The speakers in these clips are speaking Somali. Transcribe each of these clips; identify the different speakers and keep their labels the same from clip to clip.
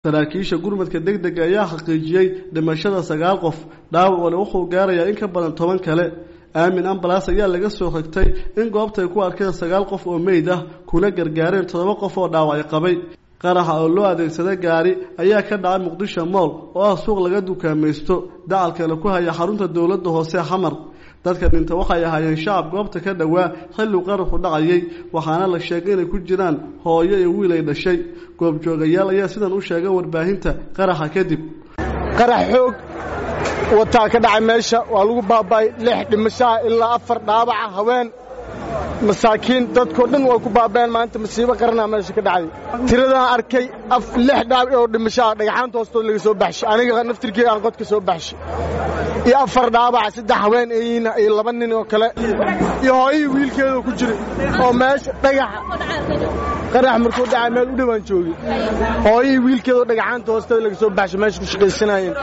Speaker 1: saraakiisha gurmadka degdega ayaa xaqiijiyay dhimashada 9 qof dhaawacna wuxuu gaarayaa in ka badan 10 kale aamin ambalaas ayaa laga soo xigtay in goobta ay ku arkeen 9 qof oo meyd ah kuna gargaareen 7 qof oo dhaawac qabay qaraxa oo loo adeegsaday gaari ayaa ka dhacay Muqdisho Mall oo ah suuq laga dukaamaysto dacalkana ku haya xarunta dawladda hoose Xamar dadka dhinta waxay ahaayeen shacab goobta ka dhawaa xilli qaraxu dhacayay waxaana la sheegay inay ku jiraan hooyo iyo wiil ay dhashay goob joogayaal ayaa sidan u sheegay warbaahinta qaraxa kadib
Speaker 2: qarax xoog wata ka dhacay meesha waa lagu baabay 6 dhimasho ilaa 4 dhaawac haween masaakiin dadku dhan way ku baabeen maanta masiibo qarna meesha ka dhacay tiradaan arkay 6 dhaawac oo dhimasho dhagaxaanta hoostood laga soo baxshay aniga naftirkii aan qodka soo baxshay iyo 4 dhaawac 3 haween iyo 2 nin oo kale iyo hooyo wiilkeedu ku jiray oo meesha dhagax qarax markuu dhacay meel u dhawaan joogay hooyo wiilkeedu dhagaxaanta hoostood laga soo baxshay meesha ku shaqaysanayeen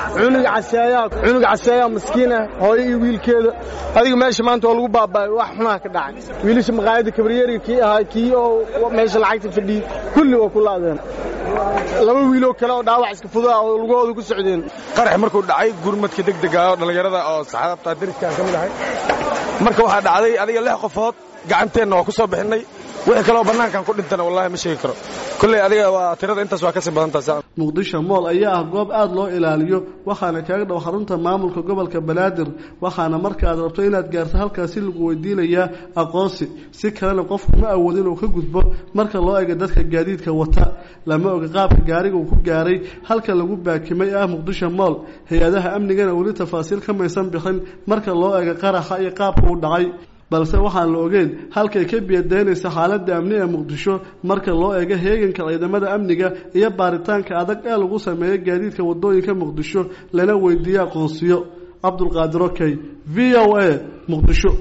Speaker 2: cunug caseeya miskiina hooyo iyo wiilkeedu adiga meesha maanta waa lagu baabay wax xunaa ka dhacay wiilasha maqaayada kabriyeriga kii oo meesha lacagta fadhiyay kulli waa ku laadeen 2 wiil oo kale oo dhaawac iska fudaa oo lugooda ku socdeen
Speaker 3: qarax markuu dhacay gurmadka degdega ah dhalinyarada oo saxaabta dariska ka mid ahay marka waxa dhacday adiga 6 qofood gacanteena waa ku soo bixinay wixii kale oo banaankan ku dhintana wallahi ma sheegi karo kulli adiga waa tirada intaas waa ka sii badan taas
Speaker 1: Muqdisho Mall ayaa ah goob aad loo ilaaliyo waxaana kaaga dhow xarunta maamulka gobolka Banaadir waxaana marka aad rabto inaad gaarto halkaas lagu weydiinayaa aqoonsi si kale qofku ma awoodin inuu ka gudbo marka loo eego dadka gaadiidka wata lama oga qaabka gaariga uu ku gaaray halka lagu baakimay Muqdisho Mall hay'adaha amnigana wali tafaasiil ka maysan bixin marka loo eego qaraxa iyo qaabka uu dhacay balse waxaan la ogeyn halkay ka biyadeynaysa xaaladda amni ee Muqdisho marka loo eego heeganka ciidamada amniga iyo baaritaanka adag ee lagu sameeyay gaadiidka wadooyinka Muqdisho lana weydiiyay aqoonsiyo Abdul Qaadir Okay VOA Muqdisho